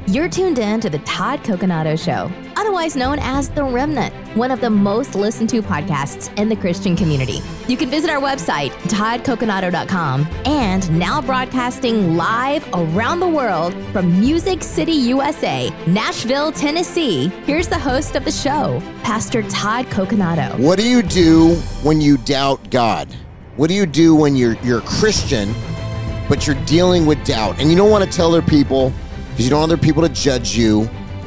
You're tuned in to the Todd Coconato Show, otherwise known as The Remnant, one of the most listened to podcasts in the Christian community. You can visit our website, toddcoconato.com, and now broadcasting live around the world from Music City, USA, Nashville, Tennessee. Here's the host of the show, Pastor Todd Coconato. What do you do when you doubt God? What do you do when you're a Christian, but you're dealing with doubt? And you don't want to tell other people because you don't want other people to judge you.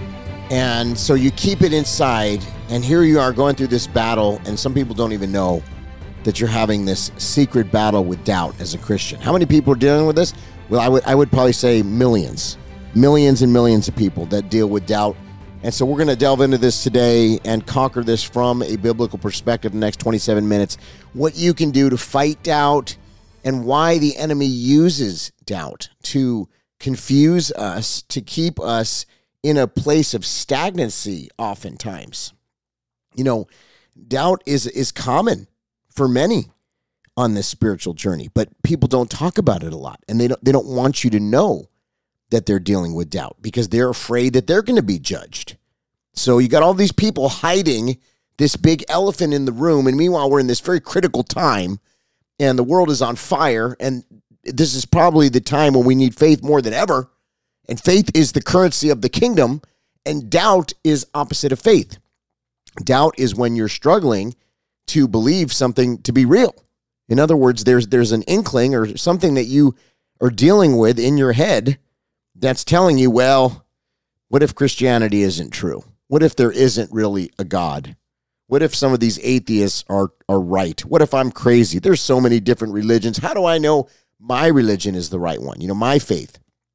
And so you keep it inside. And here you are going through this battle, and some people don't even know that you're having this secret battle with doubt as a Christian. How many people are dealing with this? Well, I would probably say millions and millions of people that deal with doubt. And so we're going to delve into this today and conquer this from a biblical perspective in the next 27 minutes. What you can do to fight doubt and why the enemy uses doubt to confuse us, to keep us in a place of stagnancy oftentimes. You know, doubt is common for many on this spiritual journey, but people don't talk about it a lot, and they don't want you to know that they're dealing with doubt because they're afraid that they're going to be judged. So you got all these people hiding this big elephant in the room, and meanwhile we're in this very critical time, and the world is on fire, and this is probably the time when we need faith more than ever, and faith is the currency of the kingdom, and doubt is opposite of faith. Doubt is when you're struggling to believe something to be real. In other words, there's an inkling or something that you are dealing with in your head that's telling you, well, what if Christianity isn't true? What if there isn't really a God? What if some of these atheists are right? What if I'm crazy? There's so many different religions. How do I know my religion is the right one? You know, my faith.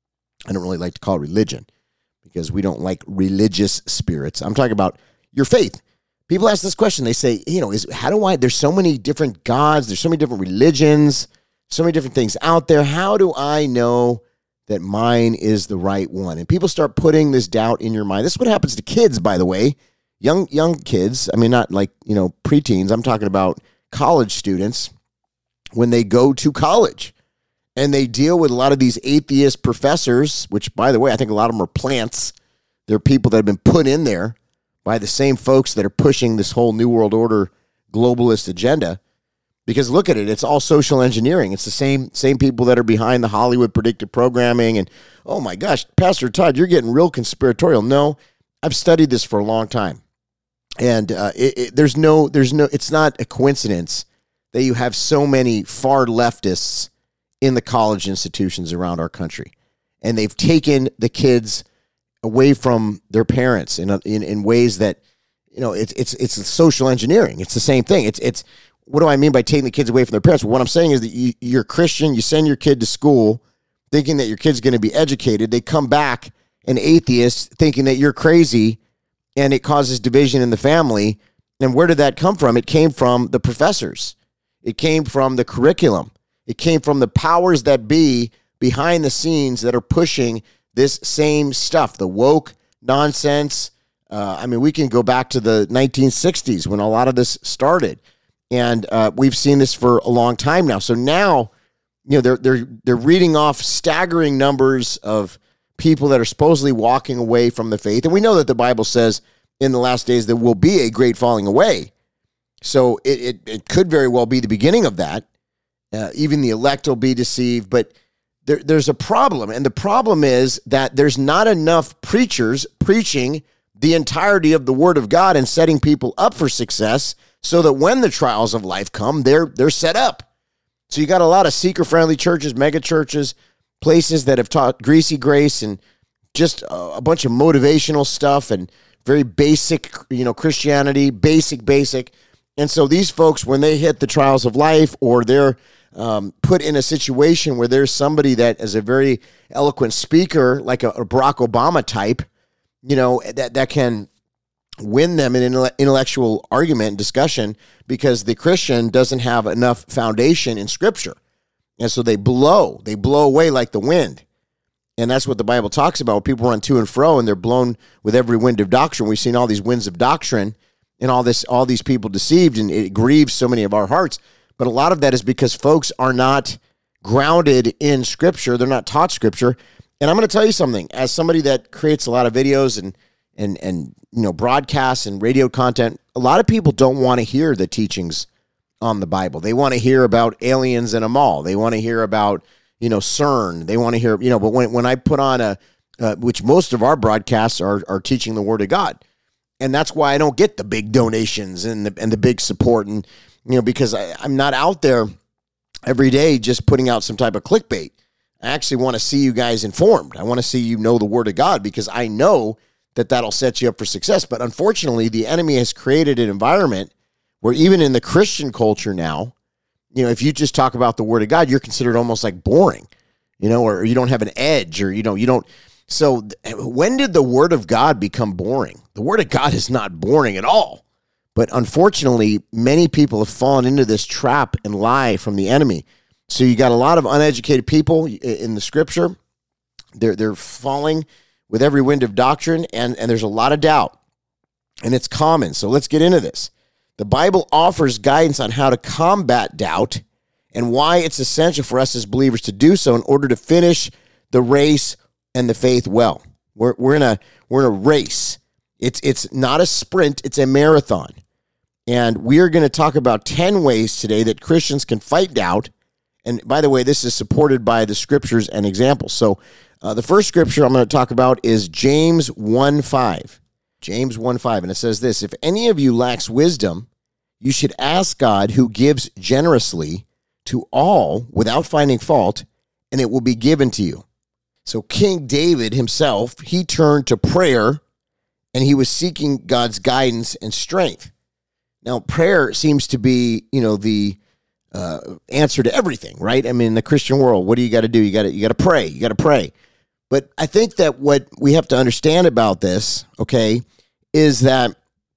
I don't really like to call it religion because we don't like religious spirits. I'm talking about your faith. People ask this question. They say, there's so many different gods. There's so many different religions, so many different things out there. How do I know that mine is the right one? And people start putting this doubt in your mind. This is what happens to kids, by the way. Young kids. I mean, not like, preteens. I'm talking about college students when they go to college and they deal with a lot of these atheist professors, which, by the way, I think a lot of them are plants. They're people that have been put in there by the same folks that are pushing this whole New World Order globalist agenda. Because look at it, it's all social engineering. It's the same people that are behind the Hollywood predictive programming. And, oh my gosh, Pastor Todd, you're getting real conspiratorial. No, I've studied this for a long time. And it's not a coincidence that you have so many far leftists in the college institutions around our country. And they've taken the kids away from their parents in ways that, it's social engineering. It's the same thing. It's what do I mean by taking the kids away from their parents? Well, what I'm saying is that you're Christian, you send your kid to school thinking that your kid's going to be educated. They come back an atheist thinking that you're crazy, and it causes division in the family. And where did that come from? It came from the professors. It came from the curriculum. It came from the powers that be behind the scenes that are pushing this same stuff, the woke nonsense. We can go back to the 1960s when a lot of this started. And we've seen this for a long time now. So now, they're reading off staggering numbers of people that are supposedly walking away from the faith. And we know that the Bible says in the last days there will be a great falling away. So it could very well be the beginning of that. Even the elect will be deceived. But there's a problem. And the problem is that there's not enough preachers preaching the entirety of the Word of God and setting people up for success so that when the trials of life come, they're set up. So you got a lot of seeker-friendly churches, mega churches, places that have taught greasy grace and just a bunch of motivational stuff and very basic, Christianity, basic. And so these folks, when they hit the trials of life or they're put in a situation where there's somebody that is a very eloquent speaker, like a Barack Obama type, that can win them in an intellectual argument and discussion because the Christian doesn't have enough foundation in Scripture. And so they blow away like the wind. And that's what the Bible talks about. People run to and fro and they're blown with every wind of doctrine. We've seen all these winds of doctrine and all these people deceived, and it grieves so many of our hearts. But a lot of that is because folks are not grounded in Scripture. They're not taught Scripture. And I'm going to tell you something, as somebody that creates a lot of videos and broadcasts and radio content, a lot of people don't want to hear the teachings on the Bible. They want to hear about aliens in a mall. They want to hear about, CERN. They want to hear, but when I put on which most of our broadcasts are teaching the Word of God. And that's why I don't get the big donations and the big support. And, because I'm not out there every day just putting out some type of clickbait. I actually want to see you guys informed. I want to see you know the Word of God, because I know that that'll set you up for success. But unfortunately, the enemy has created an environment where even in the Christian culture now, if you just talk about the Word of God, you're considered almost like boring, or you don't have an edge, or, you don't. So when did the Word of God become boring? The Word of God is not boring at all. But unfortunately, many people have fallen into this trap and lie from the enemy. So you got a lot of uneducated people in the Scripture. They're falling with every wind of doctrine, and there's a lot of doubt. And it's common. So let's get into this. The Bible offers guidance on how to combat doubt and why it's essential for us as believers to do so in order to finish the race and the faith well. We're in a race. It's not a sprint, it's a marathon. And we are going to talk about 10 ways today that Christians can fight doubt. And by the way, this is supported by the scriptures and examples. So the first scripture I'm going to talk about is James 1:5. James 1:5, and it says this: if any of you lacks wisdom, you should ask God, who gives generously to all without finding fault, and it will be given to you. So King David himself, he turned to prayer, and he was seeking God's guidance and strength. Now, prayer seems to be, the answer to everything, right? I mean, in the Christian world, what do you got to do? You got to pray. You got to pray. But I think that what we have to understand about this, okay, is that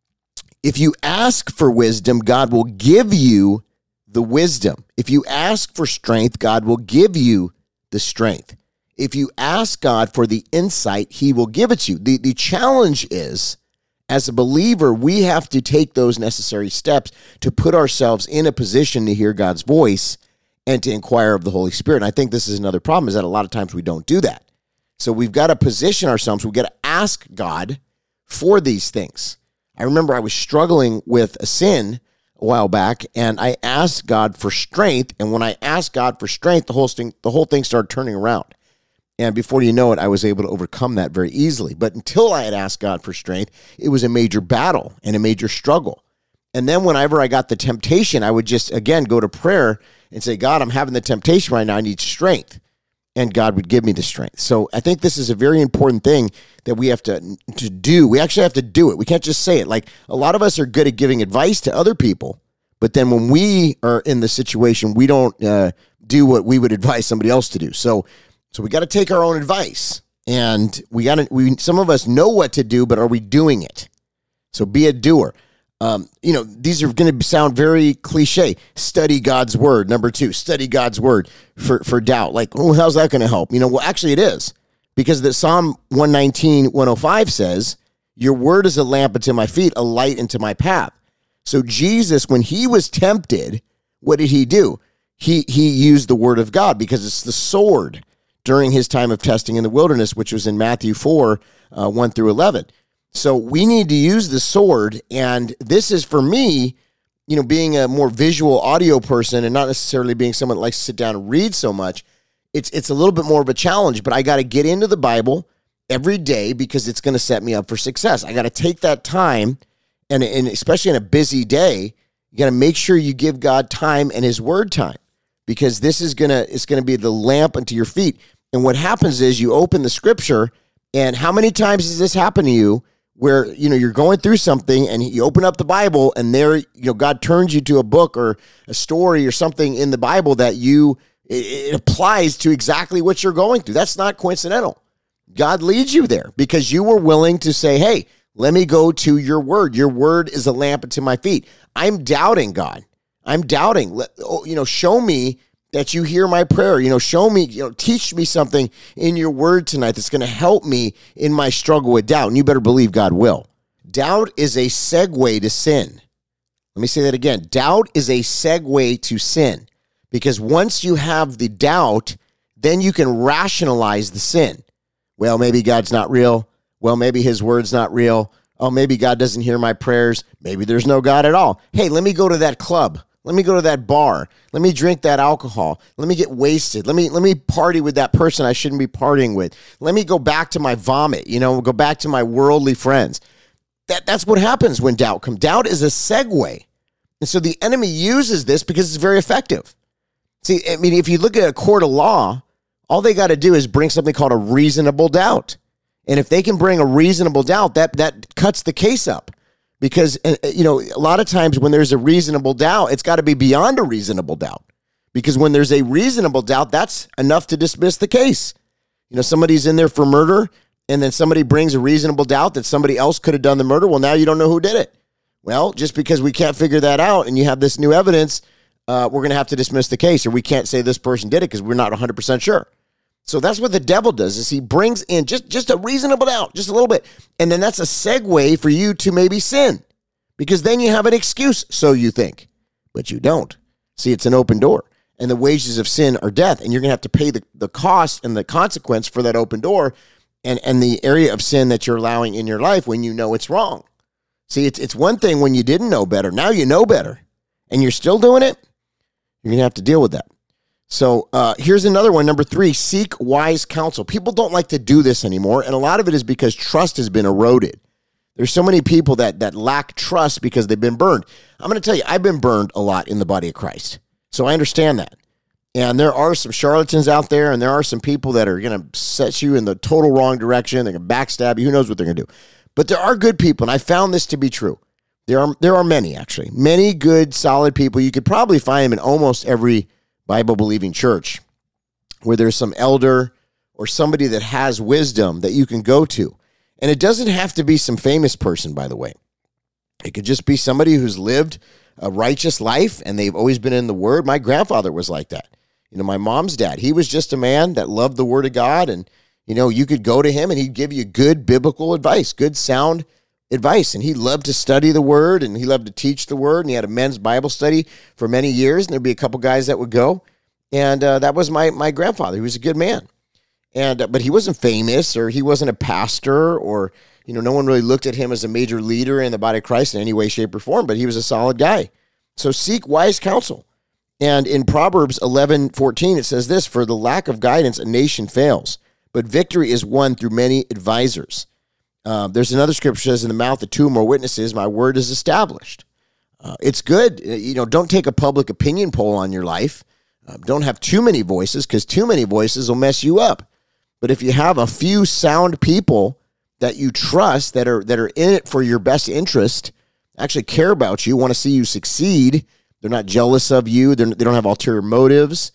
if you ask for wisdom, God will give you the wisdom. If you ask for strength, God will give you the strength. If you ask God for the insight, he will give it to you. The challenge is, as a believer, we have to take those necessary steps to put ourselves in a position to hear God's voice and to inquire of the Holy Spirit. And I think this is another problem, is that a lot of times we don't do that. So we've got to position ourselves. We've got to ask God for these things. I remember I was struggling with a sin a while back, and I asked God for strength. And when I asked God for strength, the whole thing started turning around. And before you know it, I was able to overcome that very easily. But until I had asked God for strength, it was a major battle and a major struggle. And then whenever I got the temptation, I would just, again, go to prayer and say, God, I'm having the temptation right now. I need strength. And God would give me the strength. So I think this is a very important thing that we have to do. We actually have to do it. We can't just say it. Like, a lot of us are good at giving advice to other people, but then when we are in the situation, we don't do what we would advise somebody else to do. So we got to take our own advice, and some of us know what to do, but are we doing it? So be a doer. These are going to sound very cliche. Study God's word. Number 2, study God's word for doubt. Like, oh, how's that going to help? Well, actually it is, because the Psalm 119:105 says, your word is a lamp unto my feet, a light into my path. So Jesus, when he was tempted, what did he do? He used the word of God, because it's the sword during his time of testing in the wilderness, which was in Matthew 4, 1 through 11. So we need to use the sword, and this is, for me, being a more visual audio person and not necessarily being someone that likes to sit down and read so much, it's a little bit more of a challenge, but I got to get into the Bible every day because it's going to set me up for success. I got to take that time, and especially in a busy day, you got to make sure you give God time and his word time, because this is it's going to be the lamp unto your feet. And what happens is you open the scripture, and how many times has this happened to you where, you're going through something and you open up the Bible, and there, God turns you to a book or a story or something in the Bible that it applies to exactly what you're going through. That's not coincidental. God leads you there because you were willing to say, hey, let me go to your word. Your word is a lamp unto my feet. I'm doubting, God. I'm doubting. Show me that you hear my prayer. Show me, teach me something in your word tonight that's going to help me in my struggle with doubt. And you better believe God will. Doubt is a segue to sin. Let me say that again. Doubt is a segue to sin, because once you have the doubt, then you can rationalize the sin. Well, maybe God's not real. Well, maybe his word's not real. Oh, maybe God doesn't hear my prayers. Maybe there's no God at all. Hey, let me go to that club. Let me go to that bar. Let me drink that alcohol. Let me get wasted. Let me party with that person I shouldn't be partying with. Let me go back to my vomit, go back to my worldly friends. That's what happens when doubt comes. Doubt is a segue. And so the enemy uses this because it's very effective. See, I mean, if you look at a court of law, all they got to do is bring something called a reasonable doubt. And if they can bring a reasonable doubt, that cuts the case up. Because, a lot of times when there's a reasonable doubt, it's got to be beyond a reasonable doubt. Because when there's a reasonable doubt, that's enough to dismiss the case. Somebody's in there for murder, and then somebody brings a reasonable doubt that somebody else could have done the murder. Well, now you don't know who did it. Well, just because we can't figure that out and you have this new evidence, we're going to have to dismiss the case, or we can't say this person did it because we're not 100% sure. So that's what the devil does, is he brings in just a reasonable doubt, just a little bit. And then that's a segue for you to maybe sin, because then you have an excuse, so you think, but you don't. See, it's an open door, and the wages of sin are death, and you're going to have to pay the cost and the consequence for that open door and the area of sin that you're allowing in your life when you know it's wrong. See, it's one thing when you didn't know better. Now you know better, and you're still doing it. You're going to have to deal with that. So here's another one. Number 3, seek wise counsel. People don't like to do this anymore, and a lot of it is because trust has been eroded. There's so many people that lack trust because they've been burned. I'm going to tell you, I've been burned a lot in the body of Christ, so I understand that. And there are some charlatans out there, and there are some people that are going to set you in the total wrong direction. They're going to backstab you. Who knows what they're going to do? But there are good people, and I found this to be true. There are many, actually. Many good, solid people. You could probably find them in almost every Bible-believing church where there's some elder or somebody that has wisdom that you can go to. And it doesn't have to be some famous person, by the way. It could just be somebody who's lived a righteous life, and they've always been in the Word. My grandfather was like that. My mom's dad, he was just a man that loved the Word of God, and, you could go to him, and he'd give you good biblical advice, good sound advice. And he loved to study the Word, and he loved to teach the Word, and he had a men's Bible study for many years, and there'd be a couple guys that would go. And that was my grandfather. He was a good man. But he wasn't famous, or he wasn't a pastor, or, no one really looked at him as a major leader in the body of Christ in any way, shape, or form, but he was a solid guy. So seek wise counsel. And in Proverbs 11:14, it says this: for the lack of guidance, a nation fails, but victory is won through many advisors. There's another scripture that says, in the mouth of 2 or more witnesses, my word is established. It's good. Don't take a public opinion poll on your life. Don't have too many voices, because too many voices will mess you up. But if you have a few sound people that you trust, that are in it for your best interest, actually care about you, want to see you succeed, they're not jealous of you, they don't have ulterior motives.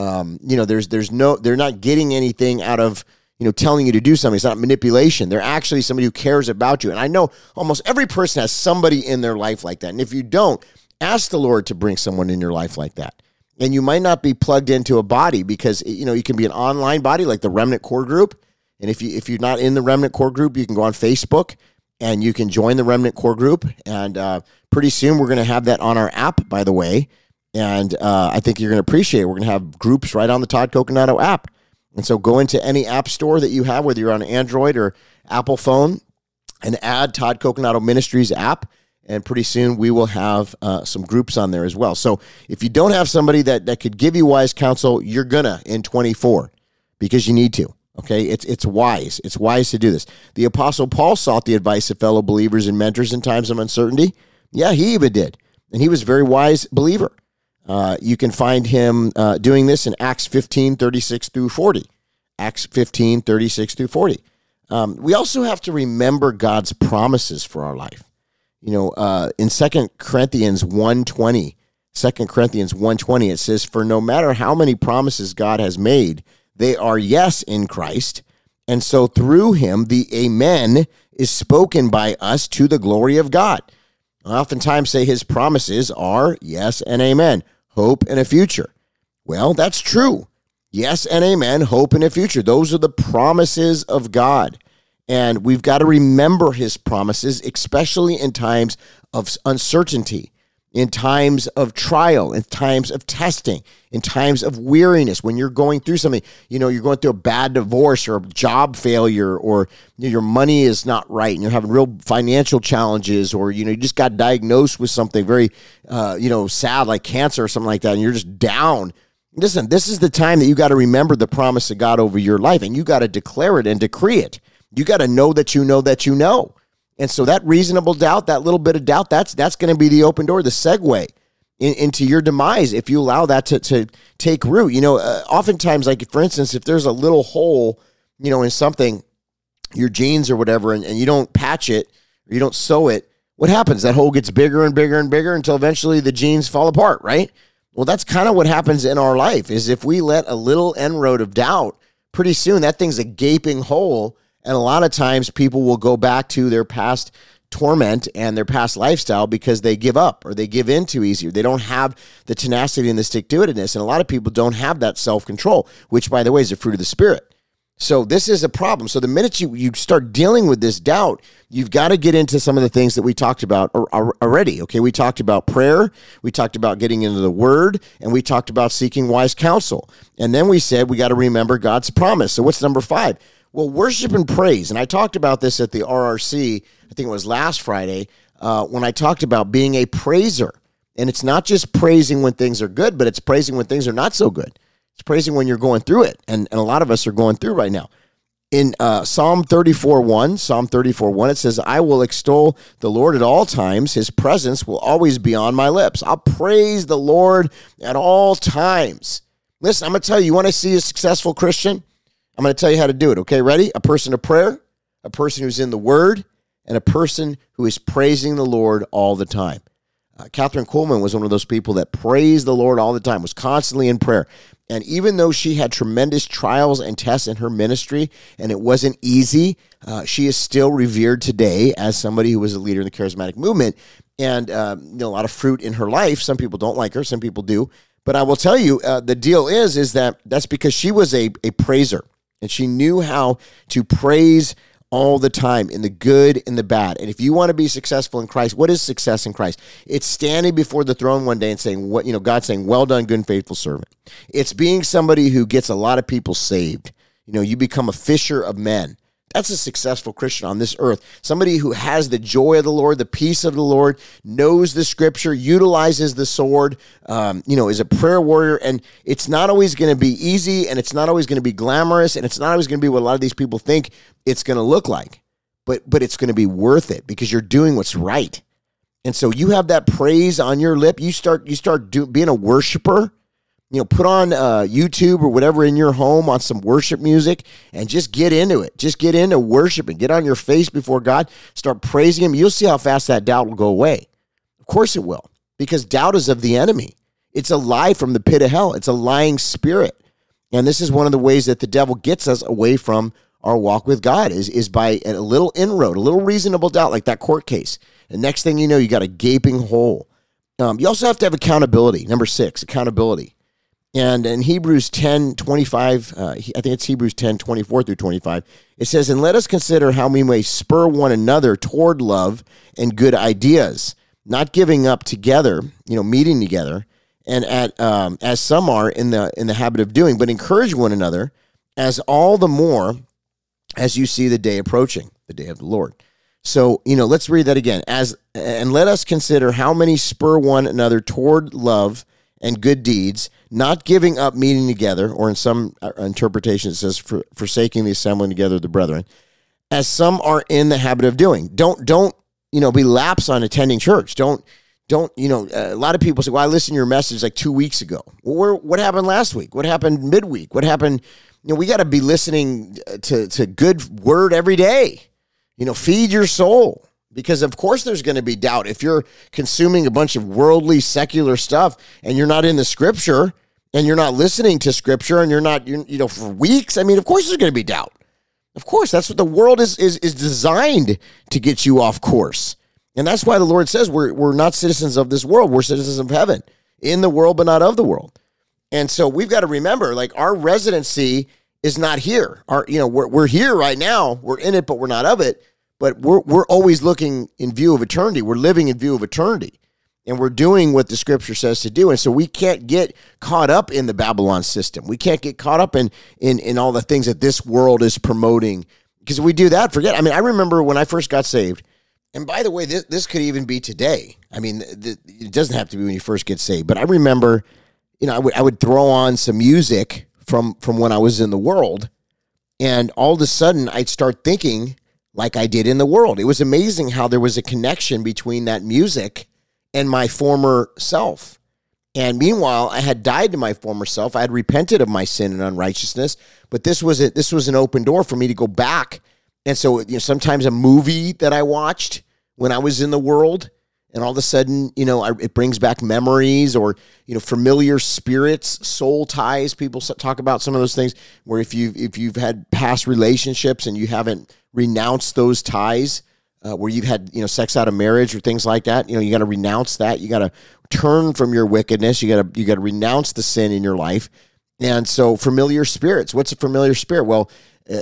They're not getting anything out of telling you to do something. It's not manipulation. They're actually somebody who cares about you. And I know almost every person has somebody in their life like that. And if you don't, ask the Lord to bring someone in your life like that. And you might not be plugged into a body, because, you can be an online body like the Remnant Core Group. And if you're not in the Remnant Core Group, you can go on Facebook and you can join the Remnant Core Group. And pretty soon we're going to have that on our app, by the way. And I think you're going to appreciate it. We're going to have groups right on the Todd Coconato app. And so go into any app store that you have, whether you're on Android or Apple phone, and add Todd Coconato Ministries app. And pretty soon we will have some groups on there as well. So if you don't have somebody that could give you wise counsel, you're going to in 24, because you need to. Okay, it's wise. It's wise to do this. The Apostle Paul sought the advice of fellow believers and mentors in times of uncertainty. Yeah, he even did. And he was a very wise believer. You can find him doing this in Acts 15:36-40. Acts 15:36-40. We also have to remember God's promises for our life. In 2 Corinthians 1:20, 2 Corinthians 1:20, it says, for no matter how many promises God has made, they are yes in Christ. And so through him, the amen is spoken by us to the glory of God. I oftentimes say his promises are yes and amen, hope and a future. Well, that's true. Yes and amen, hope and a future. Those are the promises of God. And we've got to remember his promises, especially in times of uncertainty. in times of trial, in times of testing, in times of weariness, when you're going through something, you're going through a bad divorce or a job failure, or your money is not right and you're having real financial challenges, or, you just got diagnosed with something very, sad, like cancer or something like that, and you're just down. Listen, this is the time that you got to remember the promise of God over your life, and you got to declare it and decree it. You got to know that you know that you know. And so that reasonable doubt, that little bit of doubt, that's going to be the open door, the segue into your demise if you allow that to take root. Oftentimes, like, for instance, if there's a little hole, in something, your jeans or whatever, and you don't patch it or you don't sew it, what happens? That hole gets bigger and bigger and bigger until eventually the jeans fall apart, right? Well, that's kind of what happens in our life, is if we let a little inroad of doubt, pretty soon that thing's a gaping hole. And a lot of times people will go back to their past torment and their past lifestyle because they give up or they give in too easy. They don't have the tenacity and the stick-to-itiveness. And a lot of people don't have that self-control, which, by the way, is a fruit of the Spirit. So this is a problem. So the minute you start dealing with this doubt, you've got to get into some of the things that we talked about already. Okay, we talked about prayer, we talked about getting into the Word, and we talked about seeking wise counsel. And then we said we got to remember God's promise. So what's number 5? Well, worship and praise. And I talked about this at the RRC, I think it was last Friday, when I talked about being a praiser. And it's not just praising when things are good, but it's praising when things are not so good. It's praising when you're going through it. And a lot of us are going through right now. In Psalm 34:1, it says, I will extol the Lord at all times. His presence will always be on my lips. I'll praise the Lord at all times. Listen, I'm going to tell you, you want to see a successful Christian? I'm going to tell you how to do it, okay? Ready? A person of prayer, a person who's in the Word, and a person who is praising the Lord all the time. Catherine Kuhlman was one of those people that praised the Lord all the time, was constantly in prayer. And even though she had tremendous trials and tests in her ministry, and it wasn't easy, she is still revered today as somebody who was a leader in the charismatic movement, and a lot of fruit in her life. Some people don't like her, some people do. But I will tell you, the deal is that's because she was a praiser. And she knew how to praise all the time, in the good and the bad. And if you want to be successful in Christ, what is success in Christ? It's standing before the throne one day and saying, God saying, well done, good and faithful servant. It's being somebody who gets a lot of people saved. You become a fisher of men. That's a successful Christian on this earth. Somebody who has the joy of the Lord, the peace of the Lord, knows the Scripture, utilizes the sword, is a prayer warrior. And it's not always going to be easy, and it's not always going to be glamorous, and it's not always going to be what a lot of these people think it's going to look like. But it's going to be worth it because you're doing what's right. And so you have that praise on your lip. You start being a worshiper. Put on YouTube or whatever in your home on some worship music and just get into it. Just get into worshiping. Get on your face before God. Start praising Him. You'll see how fast that doubt will go away. Of course it will, because doubt is of the enemy. It's a lie from the pit of hell. It's a lying spirit. And this is one of the ways that the devil gets us away from our walk with God is by a little inroad, a little reasonable doubt, like that court case. And next thing you know, you got a gaping hole. You also have to have accountability. Number 6, accountability. And in Hebrews 10:25, I think it's Hebrews 10:24 through 25, it says, and let us consider how we may spur one another toward love and good ideas, not giving up together, meeting together, and as some are in the habit of doing, but encourage one another, as all the more as you see the day approaching, the day of the Lord. So, let's read that again. And let us consider how many spur one another toward love and good deeds, not giving up meeting together, or in some interpretations it says forsaking the assembling together of the brethren, as some are in the habit of doing. Don't be lax on attending church. Don't a lot of people say, well, I listened to your message like 2 weeks ago. Well, what happened last week? What happened midweek? What happened? We got to be listening to good word every day. Feed your soul. Because, of course, there's going to be doubt. If you're consuming a bunch of worldly, secular stuff and you're not in the Scripture and you're not listening to Scripture and you're not, for weeks, of course there's going to be doubt. Of course, that's what the world is designed to get you off course. And that's why the Lord says we're not citizens of this world. We're citizens of heaven, in the world but not of the world. And so we've got to remember, our residency is not here. We're here right now. We're in it, but we're not of it. But we're always looking in view of eternity. We're living in view of eternity. and we're doing what the scripture says to do. And so we can't get caught up in the Babylon system. We can't get caught up in all the things that this world is promoting, because if we do that, forget. I mean, I remember when I first got saved, and by the way, this could even be today. I mean, it doesn't have to be when you first get saved, but I remember, I would throw on some music from when I was in the world, and all of a sudden I'd start thinking like I did in the world. It was amazing how there was a connection between that music and my former self. And meanwhile, I had died to my former self. I had repented of my sin and unrighteousness, but this was an open door for me to go back. And so, sometimes a movie that I watched when I was in the world, and all of a sudden, it brings back memories, or, familiar spirits, soul ties. People talk about some of those things where if you've had past relationships and you haven't renounced those ties, where you've had, sex out of marriage or things like that, you got to renounce that. You got to turn from your wickedness. You got to renounce the sin in your life. And so familiar spirits, what's a familiar spirit? Well,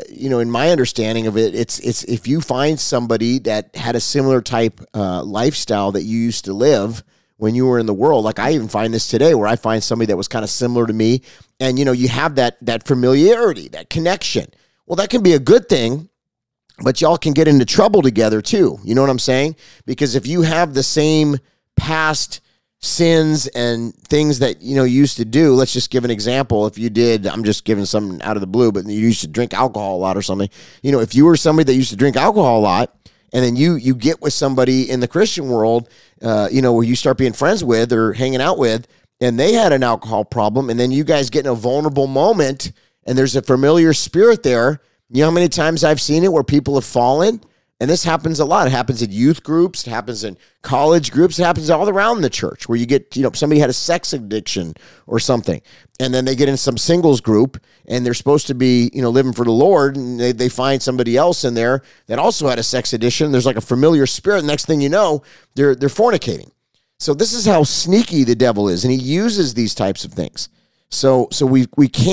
in my understanding of it, it's if you find somebody that had a similar type lifestyle that you used to live when you were in the world. Like I even find this today, where I find somebody that was kind of similar to me, and you have that familiarity, that connection. Well, that can be a good thing, but y'all can get into trouble together too. You know what I'm saying? Because if you have the same past sins and things that you used to do, let's just give an example. If you did, I'm just giving something out of the blue, but you used to drink alcohol a lot or something. If you were somebody that used to drink alcohol a lot, and then you get with somebody in the Christian world, where you start being friends with or hanging out with, and they had an alcohol problem, and then you guys get in a vulnerable moment, and there's a familiar spirit there. You know how many times I've seen it where people have fallen? And this happens a lot. It happens in youth groups. It happens in college groups. It happens all around the church, where you get, somebody had a sex addiction or something, and then they get in some singles group, and they're supposed to be, living for the Lord, and they find somebody else in there that also had a sex addiction. There's like a familiar spirit. Next thing you know, they're fornicating. So this is how sneaky the devil is, and he uses these types of things. So we've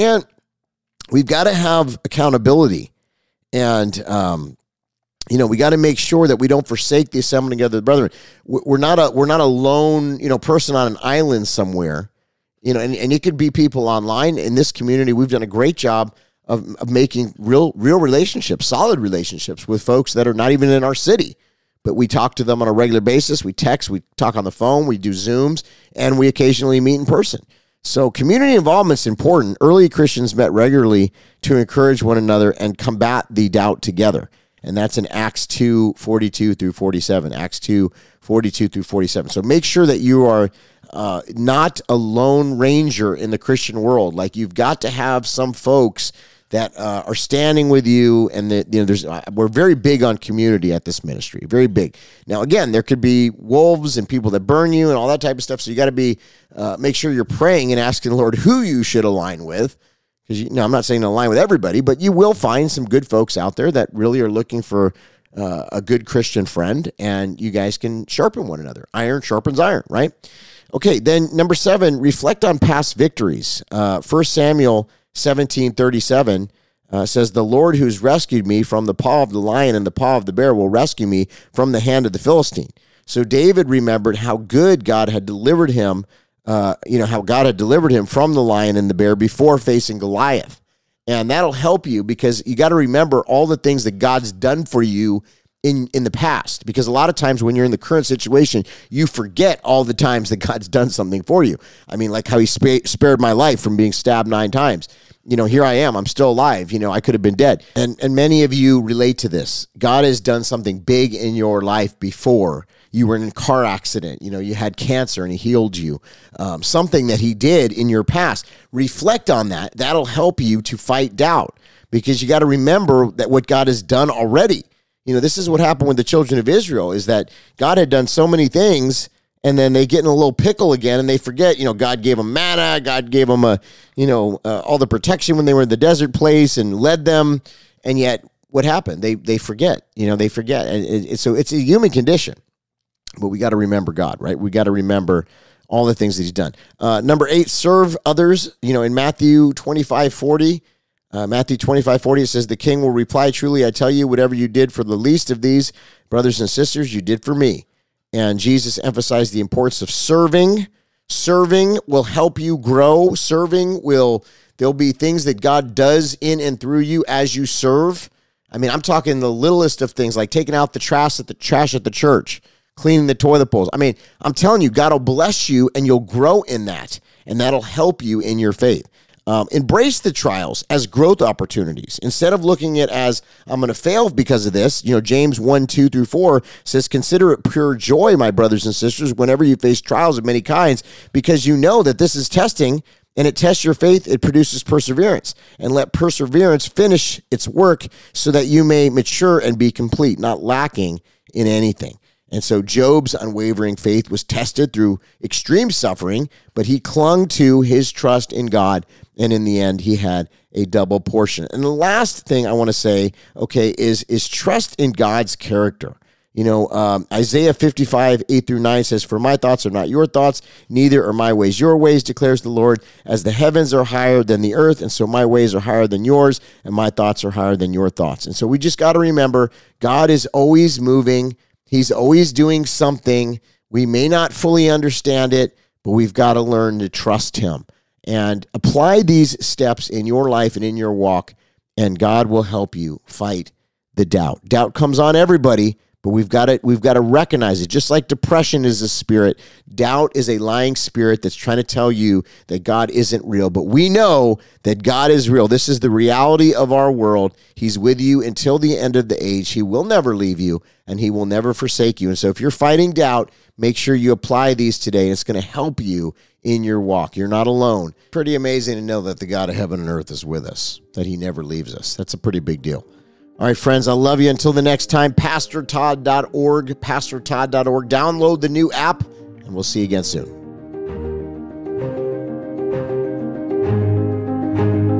got to have accountability, and we got to make sure that we don't forsake the assembling of the brethren. We're not a lone, person on an island somewhere, and it could be people online in this community. We've done a great job of making real relationships, solid relationships with folks that are not even in our city, but we talk to them on a regular basis. We text, we talk on the phone, we do Zooms, and we occasionally meet in person. So community involvement is important. Early Christians met regularly to encourage one another and combat the doubt together. And that's in Acts 2:42 through 47. Acts 2:42 through 47. So make sure that you are not a lone ranger in the Christian world. Like, you've got to have some folks that are standing with you, and we're very big on community at this ministry, very big. Now, again, there could be wolves and people that burn you and all that type of stuff. So you got to be make sure you're praying and asking the Lord who you should align with. Because I'm not saying to align with everybody, but you will find some good folks out there that really are looking for a good Christian friend, and you guys can sharpen one another. Iron sharpens iron, right? Okay, then number 7, reflect on past victories. 1 Samuel 17:37 says, "The Lord who's rescued me from the paw of the lion and the paw of the bear will rescue me from the hand of the Philistine." So David remembered how good God had delivered him. How God had delivered him from the lion and the bear before facing Goliath. And that'll help you, because you got to remember all the things that God's done for you in the past. Because a lot of times when you're in the current situation, you forget all the times that God's done something for you. I mean, like how he spared my life from being stabbed 9 times. Here I am. I'm still alive. I could have been dead. And many of you relate to this. God has done something big in your life before. You were in a car accident, you had cancer and he healed you. Something that he did in your past. Reflect on that. That'll help you to fight doubt, because you got to remember that what God has done already. This is what happened with the children of Israel, is that God had done so many things, and then they get in a little pickle again, and they forget, God gave them manna, God gave them all the protection when they were in the desert place and led them, and yet what happened? They forget, they forget. And so it's a human condition. But we got to remember God, right? We got to remember all the things that he's done. Number 8, serve others. In Matthew 25:40, it says, "The king will reply, 'Truly, I tell you, whatever you did for the least of these brothers and sisters, you did for me.' And Jesus emphasized the importance of serving. Serving will help you grow. There'll be things that God does in and through you as you serve. I mean, I'm talking the littlest of things, like taking out the trash at the church, cleaning the toilet bowls. I mean, I'm telling you, God will bless you and you'll grow in that, and that'll help you in your faith. Embrace the trials as growth opportunities. Instead of looking at it as, I'm going to fail because of this, James 1:2-4 says, consider it pure joy, my brothers and sisters, whenever you face trials of many kinds, because you know that this is testing, and it tests your faith, it produces perseverance. And let perseverance finish its work so that you may mature and be complete, not lacking in anything. And so Job's unwavering faith was tested through extreme suffering, but he clung to his trust in God, and in the end, he had a double portion. And the last thing I want to say, is trust in God's character. Isaiah 55:8-9 says, for my thoughts are not your thoughts, neither are my ways your ways, declares the Lord. As the heavens are higher than the earth, and so my ways are higher than yours, and my thoughts are higher than your thoughts. And so we just got to remember, God is always moving. He's always doing something. We may not fully understand it, but we've got to learn to trust him and apply these steps in your life and in your walk, and God will help you fight the doubt. Doubt comes on everybody, but we've got to recognize it. Just like depression is a spirit, doubt is a lying spirit that's trying to tell you that God isn't real. But we know that God is real. This is the reality of our world. He's with you until the end of the age. He will never leave you, and he will never forsake you. And so if you're fighting doubt, make sure you apply these today. It's going to help you in your walk. You're not alone. Pretty amazing to know that the God of heaven and earth is with us, that he never leaves us. That's a pretty big deal. All right, friends, I love you. Until the next time, PastorTodd.org, PastorTodd.org. Download the new app, and we'll see you again soon.